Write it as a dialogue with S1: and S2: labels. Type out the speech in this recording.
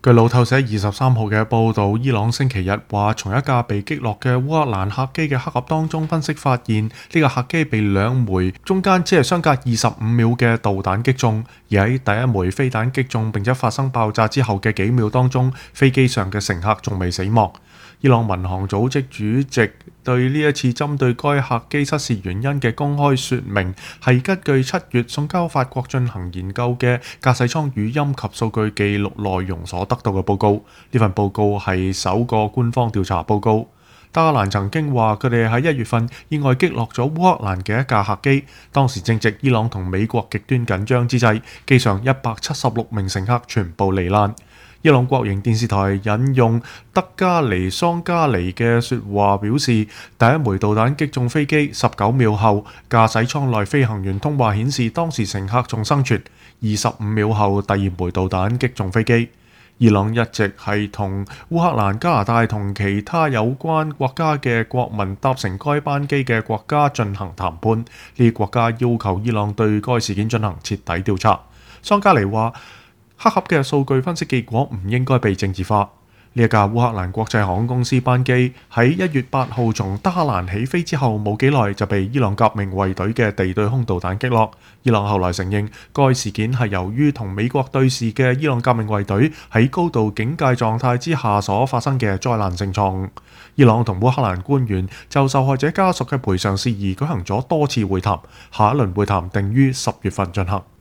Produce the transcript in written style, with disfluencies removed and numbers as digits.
S1: 據路透社23號嘅報導，伊朗星期日話，從一架被擊落嘅烏克蘭客機嘅黑盒當中分析發現，呢個客機被兩枚中間只係相隔25秒嘅導彈擊中，而喺第一枚飛彈擊中並且發生爆炸之後嘅幾秒當中，飛機上嘅乘客仲未死亡。伊朗民航組織主席對呢一次針對該客機失事原因嘅公開說明，係根據7月送交法國進行研究嘅駕駛艙語音及數據記錄內容所得到嘅報告。呢份報告係首個官方調查報告。德黑蘭曾經話佢哋喺1月份意外擊落咗烏克蘭嘅一架客機，當時正值伊朗同美國極端緊張之際，機上176名乘客全部罹難。伊朗國營電視台引用德加尼桑加尼嘅說話表示，第一枚導彈擊中飛機19秒後，駕駛艙內飛行員通話顯示當時乘客仲生存。25秒後，第二枚導彈擊中飛機。伊朗一直係同烏克蘭、加拿大同其他有關國家嘅國民搭乘該班機嘅國家進行談判，呢啲國家要求伊朗對該事件進行徹底調查。桑加尼話，黑盒嘅數據分析結果唔應該被政治化。呢一架烏克蘭國際航空公司班機喺1月8號從德黑蘭起飛之後冇幾耐就被伊朗革命衛隊嘅地對空導彈擊落。伊朗後來承認該事件係由於同美國對峙嘅伊朗革命衛隊喺高度警戒狀態之下所發生嘅災難性錯誤。伊朗同烏克蘭官員就受害者家屬嘅賠償事宜舉行咗多次會談，下一輪會談定於10月份進行。